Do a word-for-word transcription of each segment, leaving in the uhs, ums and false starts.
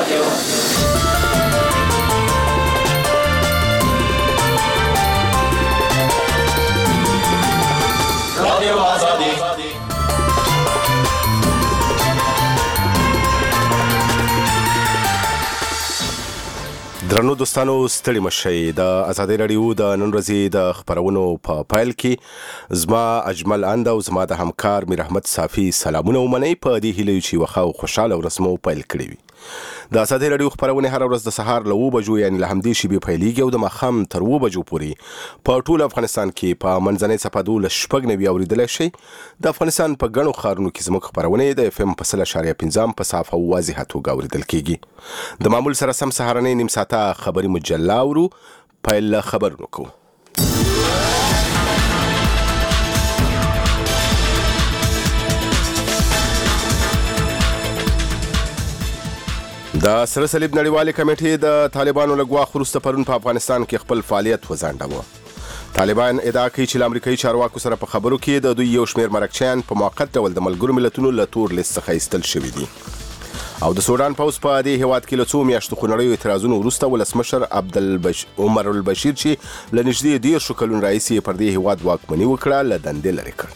درنو دوستانو ستړي مشئ. د ازادي رادیو د نن ورځې د خبرونو په پیل کې زما اجمل اند او زما د همکار میر احمد صافي سلامونه ومنئ په دې هیله چې وخا او خوشاله ورسمو پیل کړی وي. د ازادي رادیو خبرونه هر ورځ د سهار له اوه بجو یعنی له همدې شیبې پیلېږي او د ماښام تر اوه بجو پورې په ټول افغانستان کې په منځنۍ څپه دولس شپږ نوي اورېدلی شئ. د افغانستان په ګڼو ښارونو کې زموږ خپرونې د اف ام په سل اشاریه پنځم په صاف او واضحه توګه اورېدل کېږي. د معمول سره سم سهارنۍ نیم ساعته خبري مجله اورو. پیل له خبرونو کوو. د سره صلیب نړیوالې کمیټې د طالبانو له ګواښ وروسته پرون په افغانستان کې خپل فعالیت وځنډاوه. طالبان ادعا کوي چې له امریکایي چارواکو سره په خبرو کې د دوی یو شمېر مرکچیان په موقت ډول د ملګرو ملتونو له تور لیست څخه ایستل شوي دي. او د سودان پوځ په دې هیواد کې له څو میاشتو خونړیو اعتراضونو وروسته ولسمشر عبدالبش عمر البشیر چې له نږدې دېرشو کلونو راهیسې پر دې هیواد واکمني وکړه له دندې لرې کړ.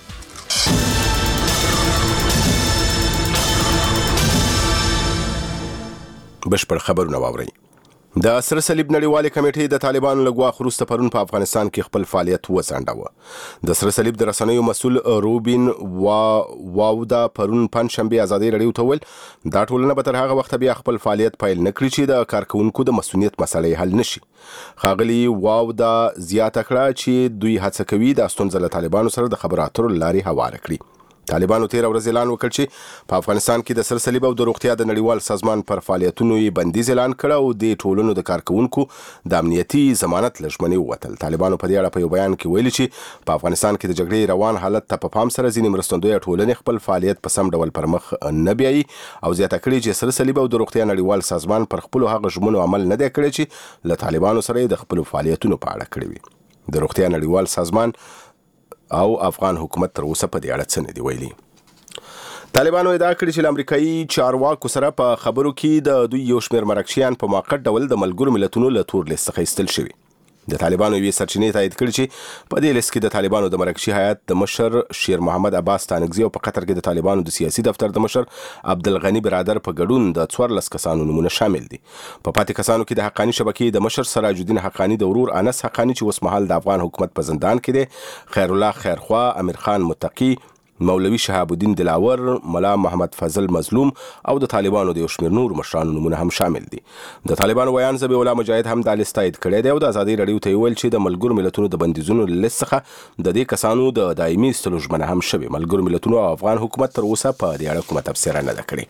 بشپړ خبرونه واورئ. د سره صلیب نړیوالې کمیټې د طالبانو له ګواښ وروسته پرون په افغانستان کې خپل فعالیت وځنډاوه. د سره صلیب د رسنیو مسؤل روبین وا واودا پرون پنجشنبې ازادي رادیو ته وویل دا ټولنه به تر هغه وخته بیا خپل فعالیت پیل نه کړي چې د کارکوونکو د مسؤلیت مسلې حل نشي. ښاغلي واودا زیاته کړه چې دوی هڅه کوي د ستونزه له طالبانو سره د خبرو اترو لارې هواره کړي. طالبانو تیر ورځ اعلان وکړ چې په افغانستان کې د سره صلیب او د روغتیا د نړیوال سازمان پر فعالیتونو یې بندیز اعلان کړ او د ټولنو د کارکوونکو د امنیتي ضمانت له ژمنې ووتل. طالبانو په دې اړه په یو بیان کې ویلي چې په افغانستان کې د جګړې روان حالت ته په پام سره ځینې مرستندویه ټولنې خپل فعالیت په سم ډول پر مخ نه بیایي او زیاته کړي چې سره صلیب او د روغتیا نړیوال سازمان پر خپلو هغه ژمنو عمل نه دی کړی چې له طالبانو سره یې د خپلو فعالیتونو په اړه کړي وي. د روغتیا نړیوال سازمان او افغان حکومت تر اوسه په دې اړه څه نه دي ویلي. طالبانو ادعا کړې چې له امریکایي چارواکو سره په خبرو کې د دوی یو شمېر مرکچیان په موقت ډول د ملګرو ملتونو له تور لیست څخه ایستل شوي. د طالبانو یوې سرچینې تایید کړي چې په دې لیست کې د طالبانو د مرکچي هیات د مشر شیر محمد عباس تانکزي او په قطر کې د طالبانو د سیاسي دفتر د مشر عبدالغني برادر په ګډون د څوارلس کسانو نومونه شامل دي. په پاتې کسانو کې د حقاني شبکې د مشر سراج الدین حقاني د ورور انس حقاني چې اوس مهال د افغان حکومت په زندان کې دی، خیر الله خیرخوا، امیر خان متقي، مولوي شهاب الدین دلاور، ملا محمد فضل مظلوم او د طالبانو د یو شمېر نور مشرانو نومونه هم شامل دي. د طالبانو ویان ذبیح الله مجاهد هم دا لیست تایید کړی دی او د ازادي رادیو ته ویل چې د ملګرو ملتونو د بندیزونو لیست څخه د دې کسانو د دایمي ایستلو ژمنه هم شوې. ملګرو ملتونو او افغان حکومت تر اوسه په دې اړه کومه تبصره نه ده کړې.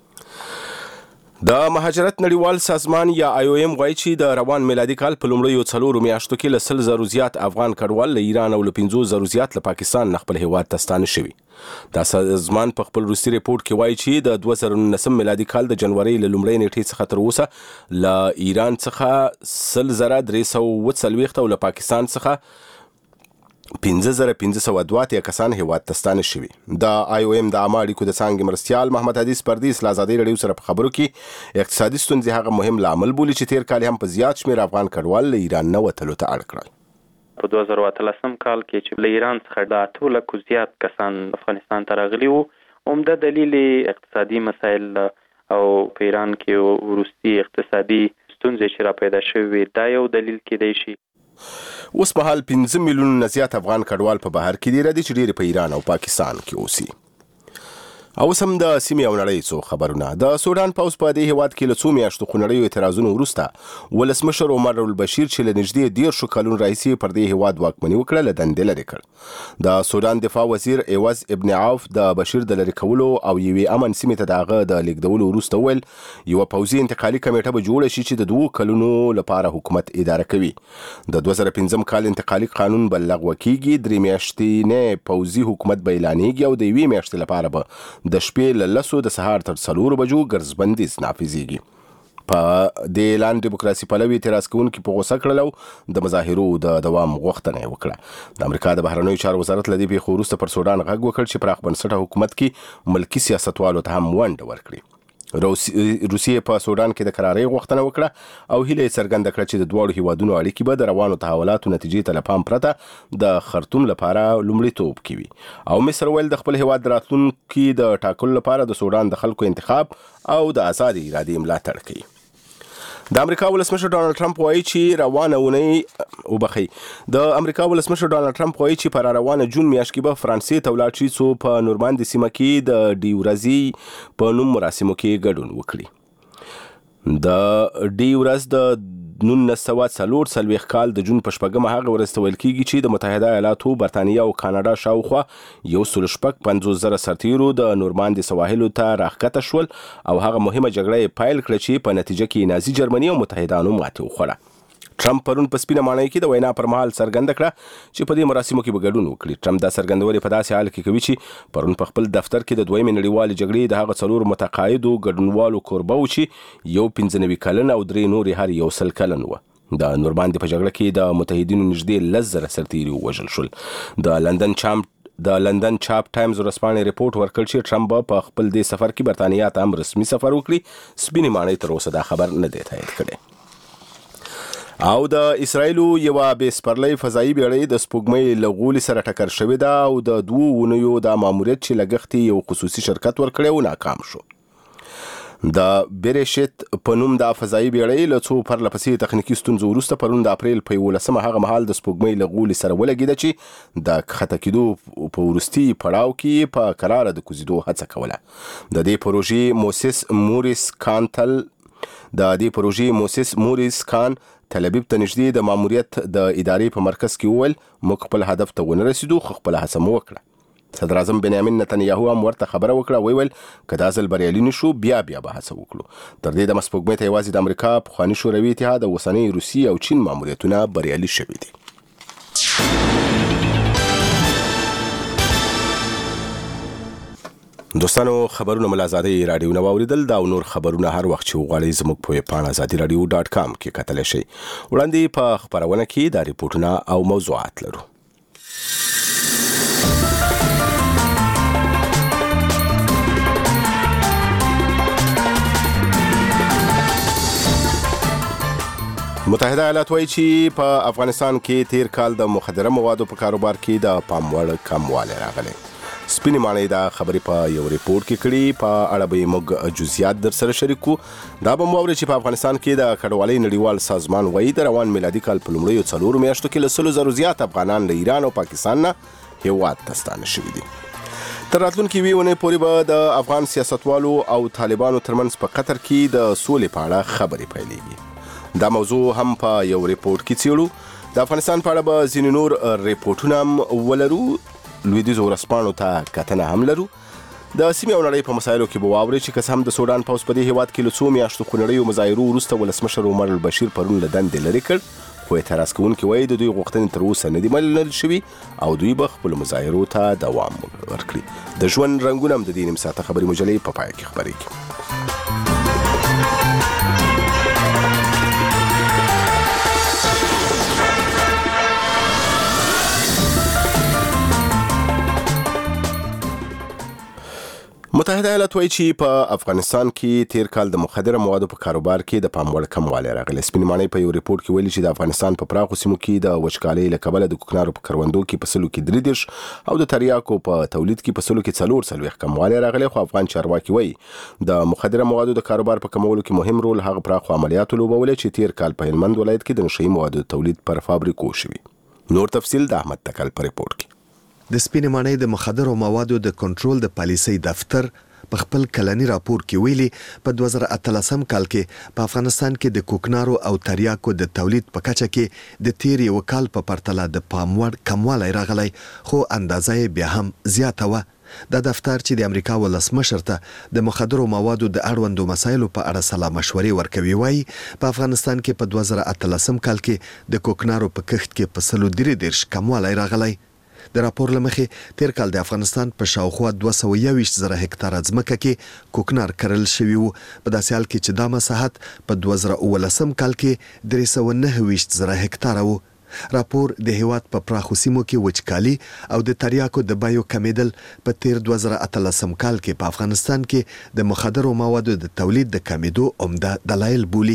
د مهاجرت نړیوال سازمان یا آی او ایم وایي چې د روان میلادي کال په لومړیو څلورو میاشتو کې له سل زرو زیات افغان کډوال له ایران او له پنځو زرو زیات له پاکستان نه خپل هیواد ته ستانه شوي. دا سازمان په خپل وروستي ریپورټ کې وایي چې د دوه زره نولسم میلادي کال د جنوري له لومړۍ نیټې څخه تر اوسه له ایران څخه سل زره درې سوه اووه څلوېښت او له پاکستان څخه پنځه زره پنځه سوه دوه اتیا کسان هیواد ته ستانه شوي. د آی او ایم د عامه اړیکو د څانګې مرستیال محمد حدیث پردیس له ازادي رادیو سره په خبرو کې اقتصادي ستونزې هغه مهم لامل بولي چې تیر کال هم په زیات شمېر افغان کډوال له ایران نه وتلو ته اړ کړل. په دوه زره اتلسم کال کې چې له ایران څخه د اتو لکو زیات کسان افغانستان ته راغلي وو، عمده دلیل اقتصادي مسایل او په ایران کې وروستي اقتصادي ستونزې چې را پیدا شوې دا یو دلیل کېدای شي. اوس مهال پنځه میلیونه نه زیات افغان کډوال په بهر کې دي ردي چې ډېر په ایران او پاکستان کې اوسي. او سم د سیمې او نړۍ څو خبرونه. د سودان پوځ په دې هیواد کې له څو میاشتو خونړیو اعتراضونو وروسته ولسمشر عمر البشیر چې له نږدې دېرشو کلونو راهیسې پر دې هیواد واکمني وکړه له دندې لرې کړ. د سودان دفاع وزیر عوض ابن عوف د بشیر د لرې کولو او یوې امن سیمې ته د هغه د لیږدولو وروسته وویل یوه پوځي انتقالي کمیټه به جوړه شي چې د دوو کلونو لپاره حکومت اداره کوي. د دوه زره پنځم کال انتقالي قانون به لغوه کیږي، درې میاشتې پوځي حکومت به اعلانېږي او د یوې میاشتې لپاره به د شپې له لسو د سهار تر څلورو بجو ګرځبندیز نافذیږي. په دې اعلان ډیموکراسي پلوي اعتراض کوونکي په غوسه کړل او د مظاهرو د دوام غوښتنه یې وکړه. د امریکا د بهرنیو چارو وزارت له دې پیښو وروسته پر سودان غږ وکړ چې پراخ بنسټه حکومت کې ملکي سیاستوالو ته هم ونډه ورکړي. روسیې په سودان کې د قرارۍ غوښتنه وکړه او هیله یې څرګنده کړه چې د دواړو هیوادونو اړیکې به د روانو تحولاتو نتیجې ته له پام پرته د خرطوم لپاره لومړیتوب کې وي او مصر ویل د خپل هیواد د راتلونکي د ټاکلو لپاره د سودان د خلکو انتخاب او د آزادې ارادې ملاتړ کوي. د امریکا ولسمشر ډانلډ ټرمپ وایي چې روانه اونۍ وبخي د امریکا ولسمشر ډانلډ ټرمپ وایي چې پر روانه جون میاشت کې به فرانسې ته ولاړ شي څو په نورماندي سیمه کې د ډي ورځې په نوم مراسمو کې ګډون وکړي. د ډي ورځ د نولس سوه څلور څلوېښت کال د جون په شپږمه هغه ورځ ته ویل کېږي چې د متحده ایالاتو، برطانیه او کاناډا شاوخوا یو سل شپږ پنځوس زره سرتیرو د نورماندي سواحلو ته راښکته شول او هغه مهمه جګړه یې پیل کړه چې په نتیجه کې نازي جرمني او متحدانو ماتې وخوړه. ټرمپ پرون په سپینه ماڼۍ کې د وینا پر مهال څرګنده کړه چې په دې مراسمو کې به ګډون وکړي. ټرمپ دا څرګندونې په داسې حال کې کوي چې پرون په خپل دفتر کې د دویمې نړیوالې جګړې د هغه څلور متقاعدو ګډونوالو کوربه و چې یو پنځه نوي کلن او درې نورې هر یو سل کلن و. د نورماندي په جګړه کې د متحدینو نږدې لس زره سرتیري ووژل شول. د لندن چامپ د لندن چاپ ټایمز ورځپاڼې ریپورت ورکړ چې ټرمپ په خپل دې سفر کې برطانیه ته هم رسمي سفر وکړي. سپینې ماڼۍ تر اوسه دا خبر نه دی تایید کړی. او د اسرایلو یو بې سپرلۍ فضایي بیړۍ د سپوږمۍ له غولي سره ټکر شوې ده او د دوو اونیو د ماموریت چې لګښت یو خصوصي شرکت ورکړی و ناکام شو. د بیریشت په نوم د فضایي بیړۍ له څو پرلپسې تخنیکي ستونزو وروسته پرون د اپریل په یولسمه هغه مهال د سپوږمۍ له غولي سره ولګېده چې د کښته کېدو په وروستي پړاو کې په کراره د کوزېدو هڅه کوله. د دې پروژې موسس موريس کان تل د دې پروژې موسس موريس کان تل ابیب ته نږدې د ماموریت د ادارې په مرکز کې وویل موږ خپل هدف ته ونه رسیدو خو خپل هڅه مو وکړه. صدر اعظم بنیامین نتنیاهو هم ورته خبره وکړه ویل که دا ځل بریالي نشو بیا بیا به هڅه وکړو. تر دې دمه سپوږمۍ ته یوازې د امریکا، پخواني شوروي اتحاد او اوسنۍ روسیې او چین ماموریتونه بریالي شوي دي. دوستانو خبرونه مل ازادي رادیو نو اوریدل دا نور خبرونه هر وخت چې وغواړئ زموږ په پاڼه ازادي رادیو ډاټ کام کې کتلی شئ. وړاندې په خبرونه کې دا ریپورتونه او موضوعات لرو. متحده ایالات وایي چې په افغانستان کې تیر کال د مخدره موادو په کاروبار کې د پام وړ کموالی راغلی. سپینې ماڼۍ دا خبرې په یو ریپورت کې کړي. په اړه به موږ جزئیات در سره شریکو. دا به مو واورئ چې په افغانستان کې د کډوالۍ نړیوال سازمان وایي د روان میلادي کال په لومړیو څلورو میاشتو کې له سلو زرو زیات افغانان له ایران او پاکستان نه هیواد ته ستانه شوي دي. تر راتلونکي یوې اونۍ پورې به د افغان سیاستوالو او طالبانو ترمنځ په قطر کې د سولې په اړه خبرې پیلېږي. دا موضوع هم په یو ریپورت کې څېړو. د افغانستان په اړه به ځینې نور ریپورټونه هم ولرو. لویدیځو ورځپاڼو ته کتنه هم لرو. د سیمې او نړۍ په مسایلو کې به واورئ چې که هم د سودان پوځ په دې هیواد کې له څو میاشتو خونړیو مظاهرو وروسته ولسمشر عمر البشیر پرون له دندې لرې کړ خو اعتراض کوونکي وایي د دوی غوښتنې تر اوسه نه دي منل شوي او دوی به خپلو مظاهرو ته دوام ورکړي. د ژوند رنګونه هم د دې نیم ساعته خبري مجلې په پای کې خپرېږي. متحده ایالات وایي چې په افغانستان کې تیر کال د مخدره موادو په کاروبار کې د پام وړ کموالی راغلی. سپینې ماڼۍ په یو ریپورت کې ویلي چې د افغانستان په پراخو سیمو کې د وچکالۍ له کبله د کوکنارو په کروندو کې په سلو کې درې دېرش او د تریاکو په تولید کې په سلو کې څلور څلوېښت کموالی راغلی. خو افغان چارواکي وایي د مخدره موادو د کاروبار په کمولو کې مهم رول هغه پراخو عملیاتو لوبولی چې تیر کال په هلمند ولایت کې د نشهیي موادو تولید پر فابریکو شوي. نور تفصیل د احمد تکل په ریپورت کې. د سپینې ماڼۍ د مخدرو موادو د کنټرول د پالیسۍ دفتر په خپل کلنی راپور کې ویلي په دوه زره اتلسم کال کې په افغانستان کې د کوکنارو او تریاکو د تولید په کچه کې د تیر یو کال په پرتله د پام وړ کموالی راغلی خو اندازه یې بیا هم زیاته وه. دا دفتر چې د امریکا ولسمشر ته د مخدرو موادو د اړوندو مسایلو په اړه سلا مشورې ورکوي وایي په افغانستان کې په دوه زره اتلسم کال کې د کوکنارو په کښت کې په سلو درې دېرش کموالی راغلی. د راپور له مخې تیر کال د افغانستان په شاوخوا دوه سوه یوویشت زره هکتاره ځمکه کې کوکنار کرل شوي وو. په داسې حال کې چې دا مساحت په دوه زره اوولسم کال کې درې سوه نهه ویشت زره هکتاره وو. راپور د هیواد په پراخو سیمو کې وچکالي او د تریاکو د بیو کمیدل په تیر دوه زره اتلسم کال کې په افغانستان کې د مخدرو موادو د تولید د کمیدو عمده دلایل بولي.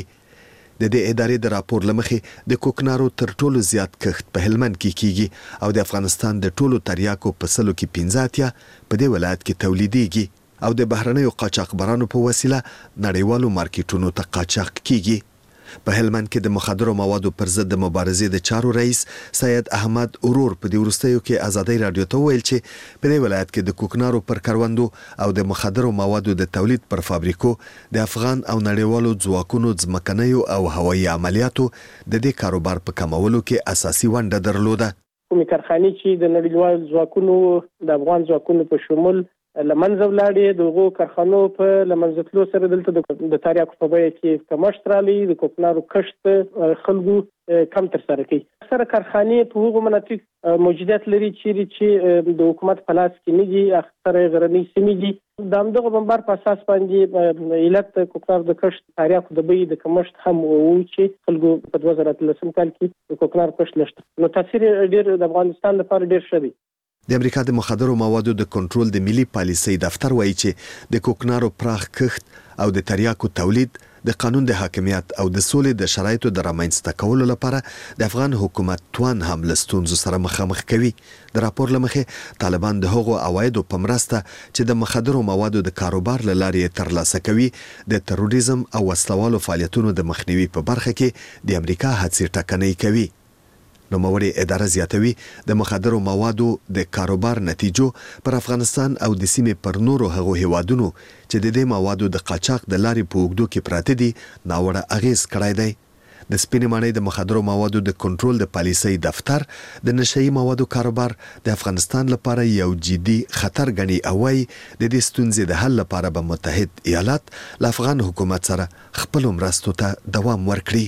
د دې ادارې د راپور لمخې د کوکنارو تر ټولو زیات کښت په هلمند کې کیږي او د افغانستان د ټولو تریاکو په سلو کې پنځه اتیا په دې ولایت کې تولیدېږي او د بهرنیو قاچاقبرانو په وسیله نړیوالو مارکیټونو ته قاچاق کیږي. په هلمند کې د مخدرو موادو پر ضد د مبارزې د چارو رئیس سید احمد اورور په دې وروستیو کې ازادي رادیو ته ویل چې په دې ولایت کې د کوکنارو پر کروندو او د مخدرو موادو د تولید پر فابریکو د افغان او نړیوالو ځواکونو ځمکنیو او هوایي عملیاتو د دې کاروبار په کمولو کې اساسي ونډه درلوده. کومې کارخانې چې د نړیوالو ځواکونو د افغان ځواکونو په شمول لمنځه ولاړې د هغو کارخانو په لمنځه تلو سره دلته د تریاکو په بیه کې کمښت راغلی، د کوکنارو کښت خلکو کم ترسره کوي. اکثره کارخانې په هغو مناطق موجودیت لري چیرې چې د حکومت په لاس کې نه دي، اکثره غرنۍ سیمې دي. د همدغه بمبار په اساس باندې علت د کوکنارو د کښت تریاکو د بیې د کمښت هم و چې خلکو په دوه زره اتلسم کال کې د کوکنارو کښت نشته. نو تاثیر ډېر د افغانستان لپاره ډېر ښه دی. د امریکا د مخدرو موادو د کنټرول د ملي پالیسۍ دفتر وایي چې د کوکنارو پراخ کښت او د تریاکو تولید د قانون د حاکمیت او د سولې د شرایطو د رامنځته کولو لپاره د افغان حکومت توان هم له ستونزو سره مخامخ کوي. د راپور له مخې طالبان د هغو عوایدو په مرسته چې د مخدرو موادو د کاروبار له لارې ترلاسه کوي د تروریزم او وسلوالو فعالیتونو د مخنیوي په برخه کې د امریکا هڅې ټکنۍ کوي. نوموړې اداره زیاتوي د مخدرو موادو د کاروبار نتیجو پر افغانستان او د سیمې پر نورو هغو هیوادونو چې د دې موادو د قاچاق د لارې په اوږدو کې پراته دي ناوړه اغیز کړی دی. د سپینې ماڼۍ د مخدرو موادو د کنټرول د پالیسۍ دفتر د نشهیي موادو کاروبار د افغانستان لپاره یو جدي خطر ګڼي او وايي د دې ستونزې د حل لپاره به متحد ایالات له افغان حکومت سره خپلو مرستو ته دوام ورکړي.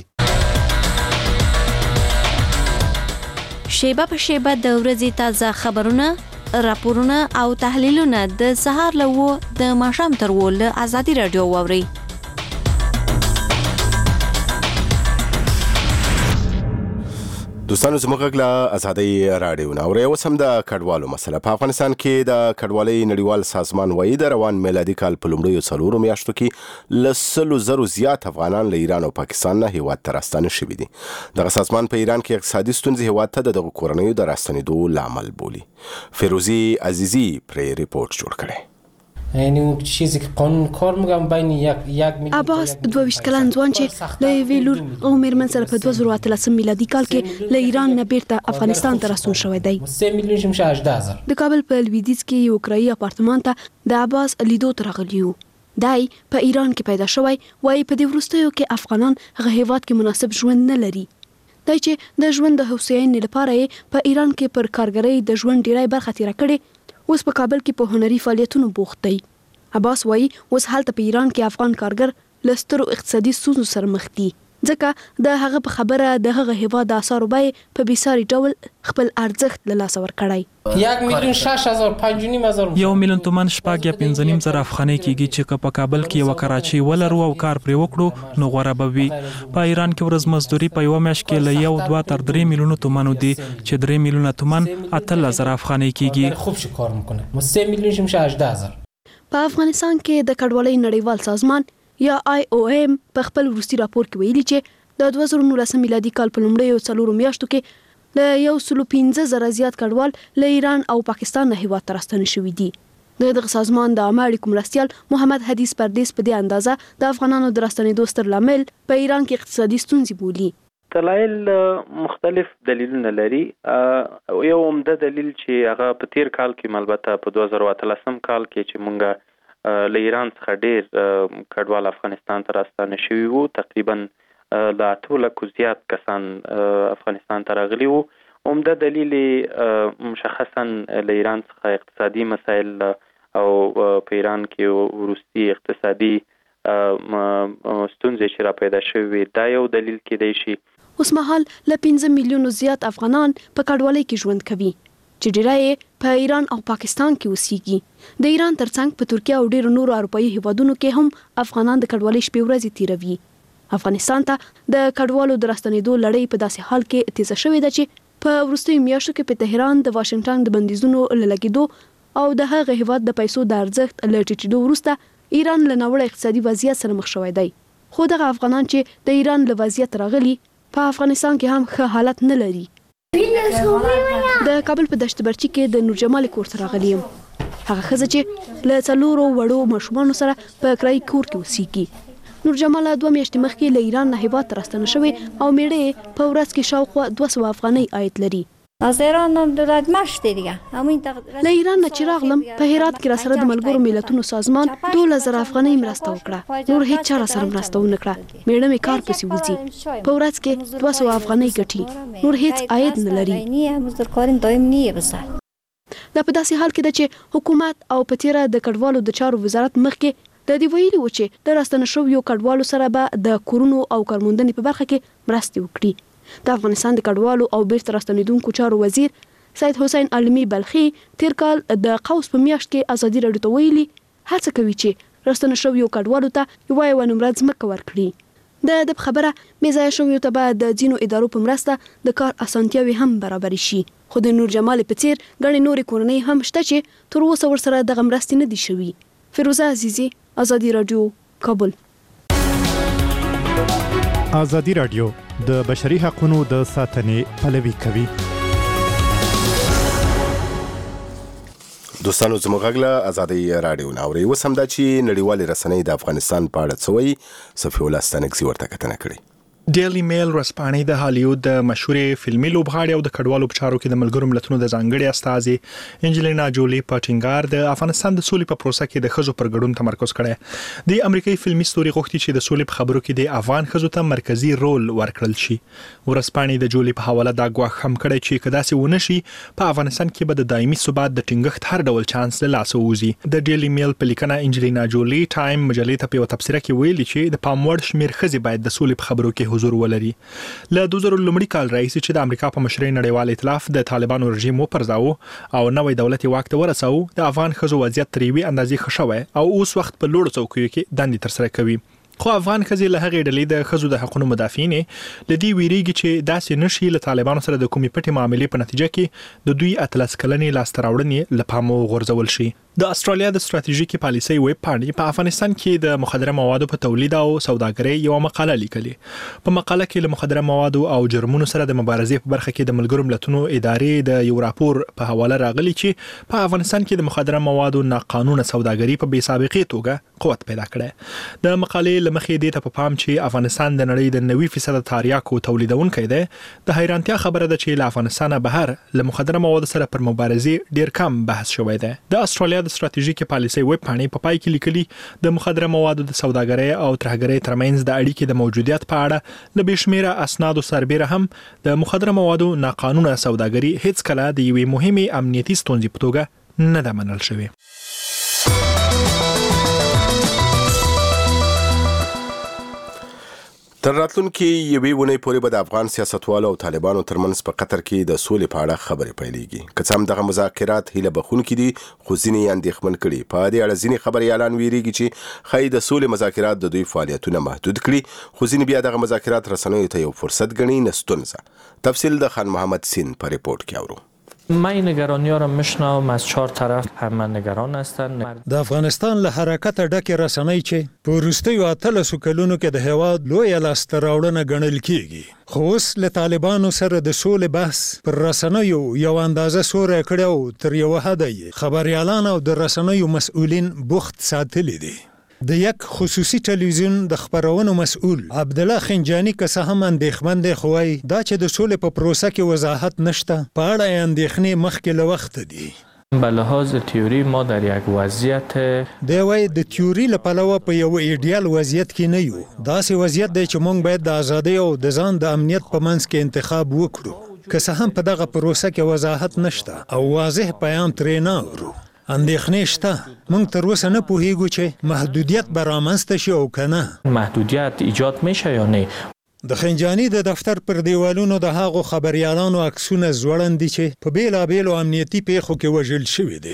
شیبه په شیبه د ورځې تازه خبرونه، راپورونه او تحلیلونه د سهار له و د ماښام تر و له ازادي رادیو واورئ. دوستانو زموږ غږ له ازادي راډیو نه اورئ. اوس هم د کډوالو مسله. په افغانستان کې د کډوالۍ نړیوال سازمان وایي د روان میلادي کال په لومړیو څلورو میاشتو کې له سلو زرو زیات افغانان له ایران او پاکستان نه هیواد ته راستانه شوي دي. دغه سازمان په ایران کې اقتصادي ستونزې هیواد ته د دغو کورنیو د راستنېدو لامل بولي. فیروزی عزیزی پرې ریپورت جوړ کړی. یعنی اون چیزی که قانون کار میگم بین یک یک میلیون عباس دویشت کلن ځوان چې له یوې لور او میرمن سره په دوه زره اتلسم میلادي کال کې له ایران نه بیرته افغانستان ته راستون شوی دی. سه میلیون میشه هجده هزار. د کابل په لویدیځ کې یو کرایي اپارتمان ته د عباس لیدو ته راغلی و. دی په ایران کې پیدا شوی، وایي په دې وروستیو کې افغانان هغه هیواد کې مناسب ژوند نه لري. دی چې د ژوند د هوساینې لپاره یې په ایران کې پر کارګرۍ د ژوند ډیری برخه تیره کړې، اوس په کابل کې په هنري فعالیتونو بوخت دی. عباس وایي اوس هلته په ایران کې افغان کارګر له سترو اقتصادي ستونزو سره مخ دي، ځکه د هغه په خبره د هغه هیواد د اسعارو بیې په بېساري ډول خپل ارزښت له لاسه ورکړی. یک میلیون شش هزار پنج و نیم هزار یو میلیون تومان شپږ یا پنځه نیم زره افغانۍ کېږي چې که په کابل کې یوه کراچۍ ولرو او کار پرې وکړو نو غوره به وي. په ایران کې ورځ مزدوري په یوه میاشت کې له یو دوه تر درې میلیونو تومانو دي چې درې میلیونه تومان اتلس زره افغانۍ کېږي. خوب شي کار میکنه. سه میلیون میشه هجده هزار. په افغانستان کې د کډوالۍ نړیوال سازمان یا آی او ایم په خپل وروستي راپور کې ویلي چې د دوه زره نولسم میلادي کال په لومړیو څلورو میاشتو کې له یو سلو پنځه زره زیات کډوال له ایران او پاکستان نه هیواد ته راستانه شوي دي. د دغه سازمان د عامه اړیکو مرستیال محمد حدیث پردیس په دې اندازه د افغانانو د راستنېدو ستر لامل په ایران کې اقتصادي ستونزې بولي. دلایل مختلف دلیلونه لري. یو عمده دلیل چې هغه په تیر کال کې البته په دوه زره اتلسم کال کې چې مونږ له ایران څخه ډیر کډوال افغانستان ته راستانه شوي وو، تقریبا له اتو لکو زیات کسان افغانستان ته راغلي وو. عمده دلیل مشخصا له ایران څخه اقتصادي مسایل او په ایران کې وروستي اقتصادي ستونزې چې را پیدا شوې، دا یو دلیل کېدای شي. اوس مهال له پنځه میلیونو زیات افغانان په کډوالۍ کې ژوند کوي چې ډیری په ایران او پاکستان کې اوسېږي. د ایران ترڅنګ په ترکیه او ډیرو نورو اروپایي هیوادونو کې هم افغانان د کډوالۍ شپې ورځې تیروي. افغانستان ته د کډوالو د راستنېدو لړۍ په داسې حال کې تیزه شوې ده چې په وروستیو میاشتو کې په تهران د واشنگټن د بندیزونو لګیدو او د هغه هیواد د پیسو د ارزښت له ټیټېدو وروسته ایران له ناوړه اقتصادي وضعیت سره مخ شوی دی. خو دغه افغانان چې د ایران له وضعیت راغلي په افغانستان کې هم ښه حالت نه لري. د کابل په دشت برچي کې د نور جمال کور ته راغلی یم. هغه ښځه چې له څلورو وړو ماشومانو سره په کرایي کور کې اوسېږي. نور جمال دوه میاشتې مخکې له ایران نه هیواد ته راستنه شوې او میړه په ورځ کې شاوخوا دوه سوه افغانۍ عاید لري. از ایران هم دولت مشت دیگه همین له ایران نه چې راغلم په هرات کې را سره د ملګرو ملتونو سازمان دوولس زره افغانۍ مرسته وکړه. نور هیڅ چا را سره مرسته ونه کړه. میړه مې کار پسې وځي، په ورځ کې دوه سوه افغانۍ ګټي، نور هیڅ عاید نه لري. دا په داسې حال کې ده چې حکومت او په تیره د کډوالو د چارو وزارت مخکې د دې ویلي و چې د راستنه شویو کډوالو سره به د کورونو او کارموندنې په برخه کې مرستې وکړي. د افغانستان د کډوالو او بیرته راستنېدونکو چارو وزیر سید حسین علمي بلخي تیر کال د قوس په میاشت کې ازادي راډیو ته ویلي هڅه کوي چې راستنه شویو کډوالو ته یوه یوه نمره ځمکه ورکړي. د د خبره بې ځایه شویو ته به د ځینو ادارو په مرسته د کار اسانتیاوې هم برابرې شي. خو د نور جمال په څیر ګڼې نورې کورنۍ هم شته چې تر اوسه ورسره دغه مرستې نه دي شوي. فیروزه عزیزی، آزادی رادیو، کابل. آزادی رادیو د بشري حقوقو د ساتنې پلوي کوي. دوستانو زموږ غږ له آزادی رادیو نه اورئ. اوس همدا چې نړیوالې رسنۍ د افغانستان په اړه څه وایي، صفي الله ستانکزي ورته کتنه کړې. ډیلی میل ورځپاڼې د هالیوود د مشهورې فلمي لوبغاړې او د کډوالو په چارو کې د ملګرو ملتونو د ځانګړي استازي انجلینا جولی په ټینګار د افغانستان د سولې په پروسه کې د ښځو پر ګډون تمرکز کړی. د امریکایي فلمي ستوري غوښتي چې د سولې په خبرو کې د افغان ښځو ته مرکزي رول ورکړل شي. ورځپاڼې د جولی په حواله دا ګواښ هم کړی چې که داسې ونه شي په افغانستان کې به د دایمي ثبات د ټینګښت هر ډول چانس له لاسه ووځي. د ډیلی میل په لیکنه انجلینا جولی ټایم مجلې ته په یوه تبصره کې ویلي چې د پام وړ شمېر ښځې باید د سولې په خبرو کې حضور ولري. له دوه زره لومړي کال راهیسې چې د امریکا په مشرۍ نړیوال ائتلاف د طالبانو رژیم وپرځاوه او نوې دولت واک ته ورساوه، د افغان ښځو وضعیت تر یوې اندازې ښه شوی او اوس وخت په لوړو څوکیو کې دندې ترسره کوي. خو افغان ښځې له هغې ډلې د ښځو د حقوقو مدافعین له دې ویریږي چې داسې نشي له طالبانو سره د کومې پټې معاملې په نتیجه کې د دوی اتلس کلنې لاسته راوړنې له پامه وغورځول شي. د استرالیا د ستراتیژیکي پالیسۍ ویب پاڼې په افغانستان کې د مخدره موادو په تولید او سوداګرۍ یو مقاله لیکلې. په مقاله کې له مخدره موادو او جرمونو سره د مبارزې په برخه کې د ملګرو ملتونو ادارې د یو راپور په حواله راغلي چې په افغانستان کې د مخدره موادو ناقانونه سوداګري په بې سابقې توګه قوت پیدا کړی. د مقالې له مخې دې ته په پام چې افغانستان د نړۍ د نوي فیصد تریاکو تولیدونکی دی، د حیرانتیا خبره ده چې له افغانستانه بهر له مخدره موادو سره پر مبارزې ډیر کم بحث شوی دی. د استرالیا د ستراتیژیکي پالیسۍ ویب پاڼې په پای کې لیکلي د مخدره موادو د سوداګرۍ او ترهګرۍ ترمنځ د اړیکې د موجودیت په اړه له بې شمېره اسنادو سربېره هم د مخدره موادو ناقانونه سوداګري هیڅ کله د یوې مهمې امنیتي ستونزې په توګه نه ده منل شوې. تر راتلونکي یوې ونې پورې به د افغان سیاستوالو او طالبانو ترمنځ په قطر کې د سولې په اړه خبرې پیلېږي. که څه هم دغه مذاکرات هیله بخښونکي دي، خو ځینې یې اندېښمن کړي. په دې اړه ځینې خبریالان ویریږي چې ښایي د سولې مذاکرات د دوی فعالیتونه محدود کړي، خو ځینې بیا دغه مذاکرات رسنیو ته یو فرصت ګڼي، نه ستونزه. تفصیل د خان محمد سین په ریپورت کې اورو. من نگرانی ها را میشنوم از چهار طرف همه نگران هستند. د افغانستان له حرکت ډکه رسنۍ چې په وروستیو اتلسو کلونو کې د هیواد لویه لاسته راوړنه ګڼل کیږي، خو اوس له طالبانو سره د سولې بحث پر رسنیو یو اندازه سوری کړی او تر یوه حده یې خبریالان او د رسنیو مسؤلین بوخت ساتلی دي. د یک خصوصي ټلویزیون د خبرونو مسؤل عبدالله خنجانی که څه هم اندېښمن دی، خو وایي دا چې د سولې په پروسه کې وضاحت نشته، په اړه یې اندېښنې مخکې له وخته دي. به لحاظ تیوری ما در یک وضعیت دی وایي د تیوري له پلوه په یو ایډیال وضعیت کې نه یو. داسې وضعیت دی چې موږ باید د ازادۍ او د ځان د امنیت په منځ کې انتخاب وکړو. که څه هم په دغه پروسه کې وضاحت نشته او واضح بیان ترې نه اورو. اندېښنې شته. موږ تر اوسه نه پوهیږو چې محدودیت به رامنځته شي او که نه. محدودیت ایجاد میشه یا نه. د خنجانی د دفتر پر دیوالونو د هغو خبریالانو عکسونه ځوړند دي چې په بیلابیلو امنیتي پیښو کې وژل شوي دي.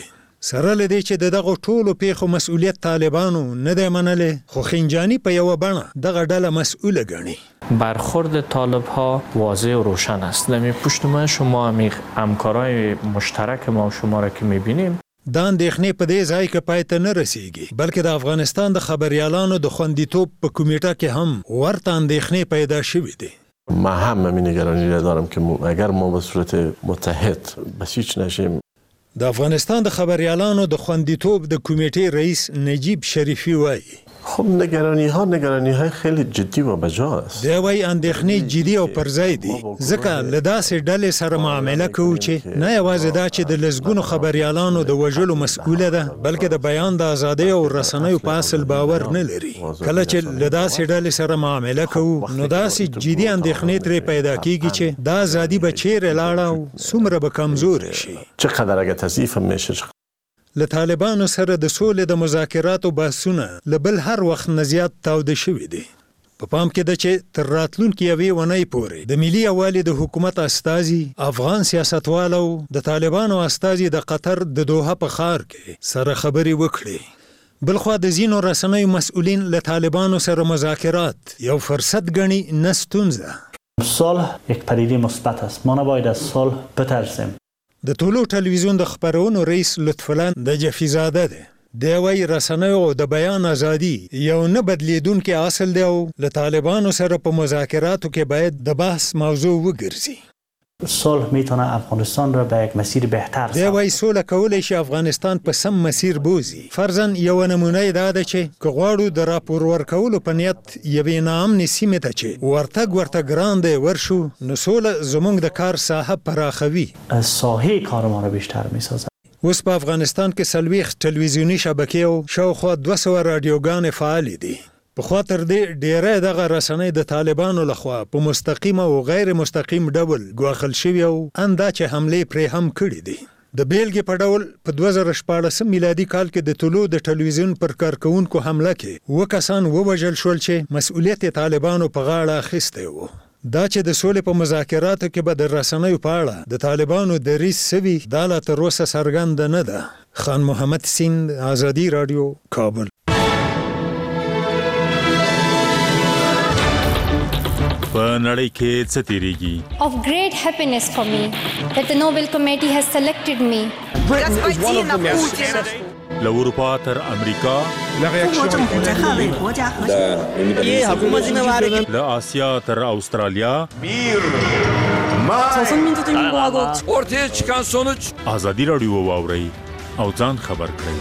سره لدی چې دغه ټولو پیښو مسؤلیت طالبانو نه دی منلی، خو خنجانی په یو بڼه دغه ډله مسئوله ګڼي. برخورد طالب ها واضح و روشن است. در پشت ما شما همی همکارای مشترک ما و شما را که میبینیم، دا اندېښنې په دې ځای کې پای ته نه رسیږي، بلکې د افغانستان د خبریالانو د خوندیتوب په کمیټه کې هم ورته اندېښنې پیدا شوې دي. ما هم همین نگرانی را دارم که اگر ما به صورت متحد بسیج نشیم. د افغانستان د خبریالانو د خوندیتوب د کمیټې رئیس نجیب شریفی وایي خب نگرانی ها نگرانی های خیلی جدی و بجا است. دی وایي اندېښنې جدي او پر ځای دي، ځکه له داسې ډلې سره معامله کوو چې نه یوازې دا چې د لسګونو خبریالانو د وژلو مسؤله ده، بلکې د بیان د ازادۍ او رسنیو په اصل باور نه لري. کله چې له داسې ډلې سره معامله کوو نو داسې جدي اندېښنې ترې پیدا کیږي چې دا ازادي به چیرې لاړه او څومره به کمزورې شي. چقدر اگه تضعیف میشه. له طالبانو سره د سولې د مذاکراتو بحثونه له بل هر وخت نه زیات تاوده شوي دي. په پام کې ده چې تر راتلونکې یوې اونۍ پورې د ملي یووالي د حکومت استازي، افغان سیاستوالو، د طالبانو استازي د قطر د دوحه په ښار کې سره خبرې وکړي. بلخوا د ځینو رسنیو مسؤلین له طالبانو سره مذاکرات یو فرصت ګڼي نه ستونزه. صلح یک پدیده مثبت است. ما نباید از صلح بترسیم. د طلوع تلویزیون د خبرونو رئیس لطفالله د جفیزاده ده. دی وایي رسنیو او د بیان ازادي یو نه بدلیدونکی اصل دی او له طالبانو سره په مذاکراتو کې باید د بحث موضوع وګرځي. صلح میتونه افغانستان را به یک مسیر بهتر دی وایي سوله کولی شي افغانستان په سم مسیر بوزي. فرضاً یو نمونه دا ده چې که غواړو د راپور ورکولو په نیت یوې ناامنې سیمې ته چې ورتګ ورته ګران دی ورشو، نو سوله زموږ د کار ساحه پراخوي، ساحه کار ما را بیشتر میسازد. اوس په افغانستان کې څلوېښت ټلویزیوني شبکې او شاوخوا دوه سوه راډیوګانې فعالې دي. پخوا تر دې ډیری دغه رسنۍ د طالبانو لخوا په مستقیم او غیر مستقیم ډول ګواښل شوي او اندا چې حملې پرې هم کړي دي. د بیلګې په ډول په دوه زره شپاړسم میلادي کال کې د طلوع د ټلویزیون پر کارکوونکو حمله کې اووه کسان ووژل شول چې مسؤلیت یې طالبانو په غاړه اخیستی و. دا چې د سولې په مذاکراتو کې به د رسنیو په اړه د طالبانو دریځ څه وي، دا لا تر اوسه څرګنده نه ده. خان محمد سیند، ازادي راډیو، کابل. په نړۍ کې څه تیریږي؟ Of great happiness for me that the Nobel Committee has selected me. له اروپا تر امریکا، له آسیا تر استرالیا، ortaya çıkan sonuç ازادي راډیو واورئ او ځان خبر کړئ.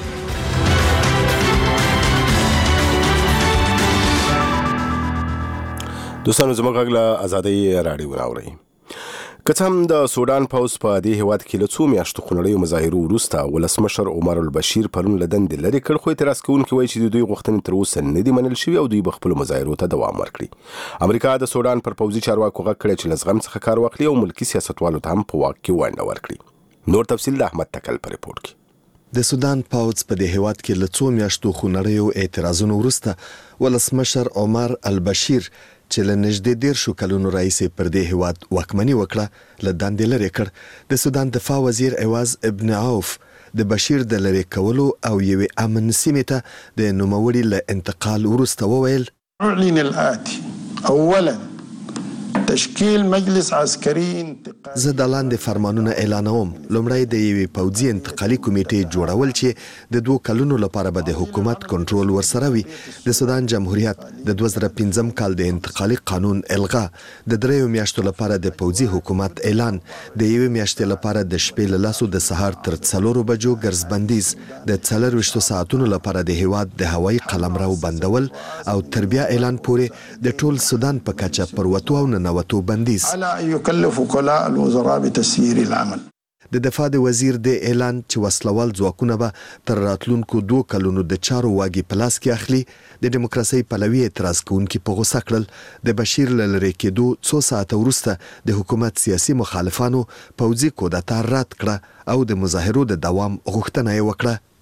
دوستانو زموږ غږ له ازادۍ راډیو راورئ. که څه هم د سودان پوځ په دې هیواد کې له څو میاشتو خونړیو مظاهرو وروسته ولسمشر عمر البشیر پرون له دندې لرې کړ، خو اعتراض کوونکي وایي چې د دوی غوښتنې تر اوسه نه دي منل شوي او دوی به خپلو مظاهرو ته دوام ورکړي. امریکا د سودان پر پوځي چارواکو غږ کړی چې له زغم څخه کار واخلي او ملکي سیاستوالو ته هم په واک کې ونډه ورکړي. نور تفصیل د احمد تکل په ریپورت کې. د سودان پوځ په دې هیواد کې له څو میاشتو خونړیو اعتراضونو وروسته ولسمشر عمر البشیر چې له نږدې دیرشو کلونو راهیسې پر دې هیواد واکمني وکړه له دندې لرې کړ. د سودان دفاع وزیر عوض ابن عوف د بشیر د لرې کولو او یوې امن سیمې ته د نوموړي له انتقال وروسته وویل: اعلن الآتي اولا تشکیل مجلس عسکري انتقالي. زه د لاندې فرمانونه اعلانوم. لومړی د یوې پوځي انتقالي کمیټې جوړول چې د دوه کلونو لپاره به د حکومت کنټرول ورسره وي، د سودان جمهوریت د دوه زره پنځم کال د انتقالي قانون الغا، د دریو میاشتو لپاره د پوځي حکومت اعلان، د یوې میاشتې لپاره د شپې له لسو د سهار تر څلورو بجو ګرځبندیز، د څلرویشتو ساعتونو لپاره د هیواد د هوایي قلمرو بندول او تر بیا اعلان پورې د ټول سودان په کچه پر وتو او ننوتو بندیز. على يكلف وكلاء الوزراء بتسيير العمل. د دفاع د وزیر د اعلان چې وسلوال ځواکونه به تر راتلونکو دوه کلونو د چارو واګي په لاس کې اخلي د دیموکراسي پلوي اعتراض کوونکي په غوسه کړل. د بشیر له لرې کېدو څو ساعته وروسته د حکومت سیاسي مخالفانو پوځي کودتا رد کړه او د مظاهرو د دوام غوښتنه یې وکړه.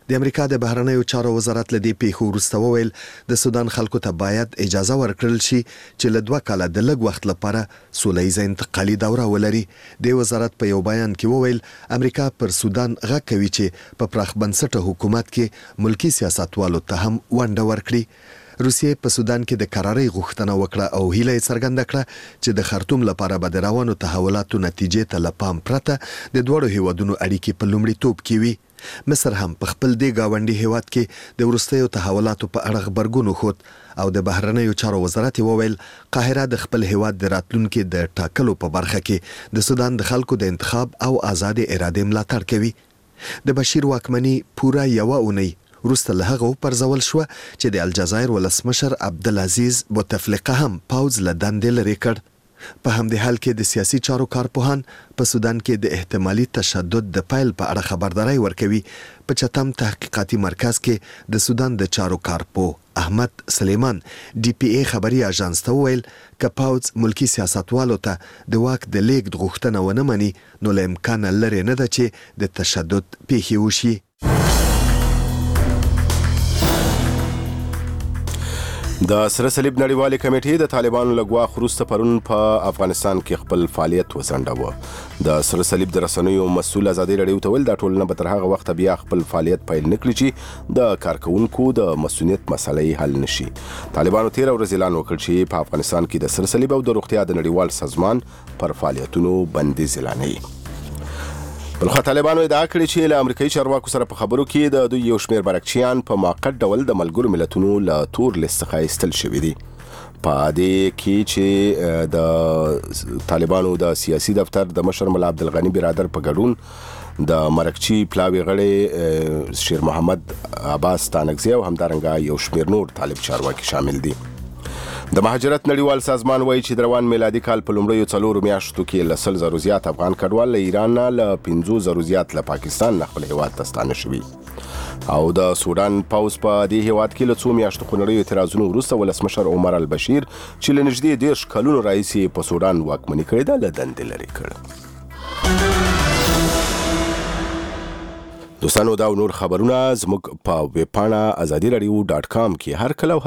د امریکا د بهرنیو چارو وزارت له دې پیښو وروسته وویل د سودان خلکو ته باید اجازه ورکړل شي چې له دوه کاله د لږ وخت لپاره سوله ییزه انتقالي دوره ولري. د وزارت په یو بیان کې وویل امریکا پر سودان غږ کوي چې په پراخ بنسټه حکومت کې ملکی سیاستوالو ته هم ونډه ورکړي. روسیې په سودان کې د قرارۍ غوښتنه وکړه او هیله یې څرګنده کړه چې د خرطوم لپاره به د روانو تحولاتو نتیجې ته له پام پرته د دواړو هیوادونو اړیکې په لومړیتوب کې وي. مصر هم په خپل دې گاونډي هیواد کې د وروستیو تحولاتو په اړه غبرګون وښود او د بهرنیو چارو وزارت وویل قاهره د خپل هیواد د راتلونکي د ټاکلو په برخه کې د سودان د خلکو د انتخاب او آزاد اراده ملاتړ کوي. د بشیر واکمني پوره یو اونۍ وروسته له هغه پرځول شو چې د الجزایر ولسمشر عبدالعزیز بوتفلیقه هم پاوز له دندې لرې کړ. په همدې حال کې د سیاسي چارو کارپوهان په سودان کې د احتمالي تشدد د پایل په اړه خبرداري ورکوي. په چتم تحقیقاتي مرکز کې د سودان د چارو کارپوه احمد سلیمان ډي پی ای خبري اژانس ته وویل که پاوز ملکی سیاستوالو ته د واک د لیږد غوښتنه ونه مني نو له امکانه لرې نه ده چې د تشدد پیښې وشي. د سره صلیب نړیوالې کمیټې د طالبانو له ګواښ وروسته پرون په افغانستان کې خپل فعالیت وځنډاوه. د سره صلیب د رسنیو مسؤل ازادي راډیو ته ویل دا ټولنه به تر هغه وخته بیا خپل فعالیت پیل نه کړي چې د کارکونکو د مسؤلیت مسلې حل نشي. طالبانو تیر ورځ اعلان وکړ چې په افغانستان کې د سره صلیب او د روغتیا د نړیوال سازمان پر فعالیتونو بندیز اعلانوي. بلخوا طالبانو ادعا کړې چې له امریکایي چارواکو سره په خبرو کې د دوی یو شمېر برکچیان په موقت ډول د ملګرو ملتونو له تور لیست څخه ایستل شوي دي. په دې کې چې د طالبانو د سیاسي دفتر د مشر ملا عبدالغني برادر په ګډون د مرکچی پلاوي غړي شیر محمد عباس تانکزی او همدارنګه یو شمېر نور طالب چارواکي شامل دي. د مهاجرت نړیوال سازمان وایي چې د روان میلادي کال په لومړیو څلورو میاشتو کې له سل زرو زیات افغان کډوال له ایران نه له پنځو زرو زیات له پاکستان نه خپل هیواد ته ستانه شوي او د سودان پوځ په دې هیواد کې له څو میاشتو خونړیو اعتراضونو وروسته ولسمشر عمر البشیر چې له نږدې دېرش کلونو راهیسې په سودان واکمني کړې ده له دندې لرې کړ. دوستانو دا نور خبرونه زموږ په ویب پاڼه ازادي راډیو ډاټ کام کې هر کله